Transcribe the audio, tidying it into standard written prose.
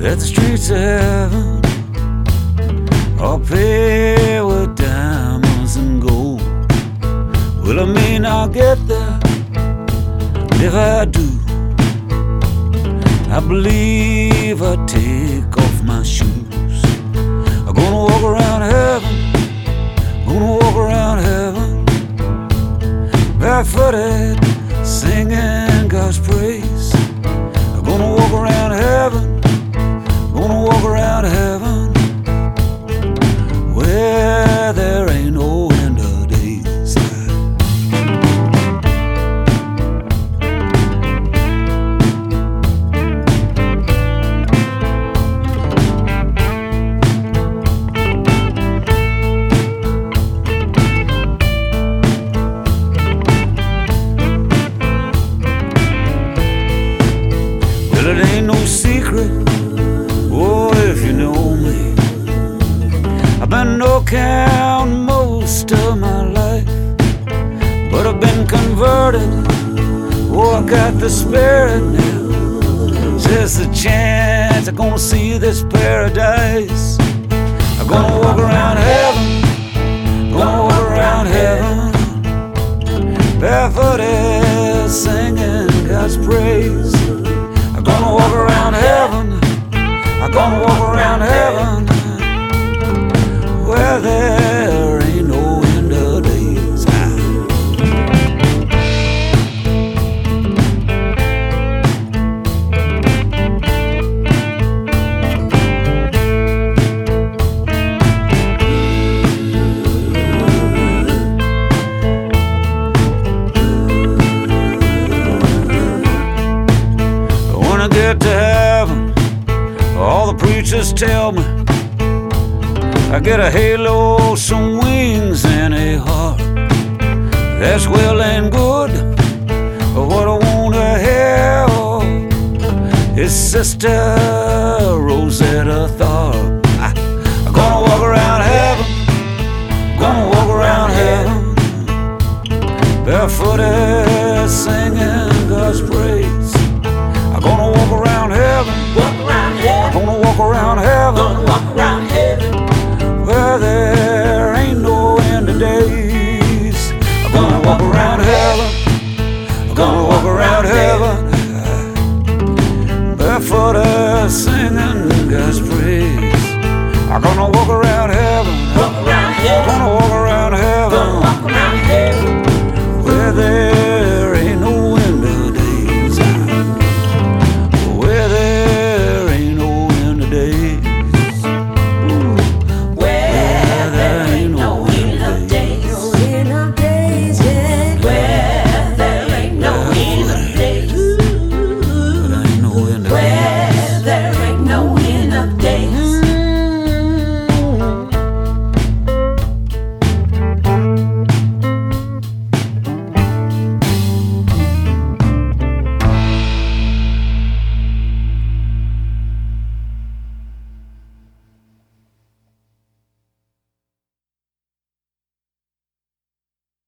that the streets of heaven are paved with diamonds and gold. Well, I may not get there, but if I do, I believe I take off my shoes. I'm gonna walk around heaven, gonna walk around heaven, barefooted, singing God's praise. I'm gonna walk around heaven, gonna walk around heaven, where there ain't no end of days. Well, it ain't no secret, oh, if you know me, I've been no count most of my life, but I've been converted. Oh, I got the Spirit now. There's a chance I'm gonna see this paradise. I'm gonna walk around heaven, gonna walk around heaven, barefooted, singing God's praise. I'm gonna walk around heaven, I'm gonna walk around heaven, where there ain't no end of days. When I get to heaven, all the preachers tell me I get a halo, some wings, and a heart. That's well and good, but what I want to hear is Sister Rosetta Tharpe. I'm gonna walk around heaven, gonna walk around heaven, barefooted, singing God's praise. I'm gonna walk around heaven, gonna walk around heaven, where there ain't no end of days. I'm gonna walk around heaven, I'm gonna walk around heaven, barefooted, singing God's praise. I'm gonna walk around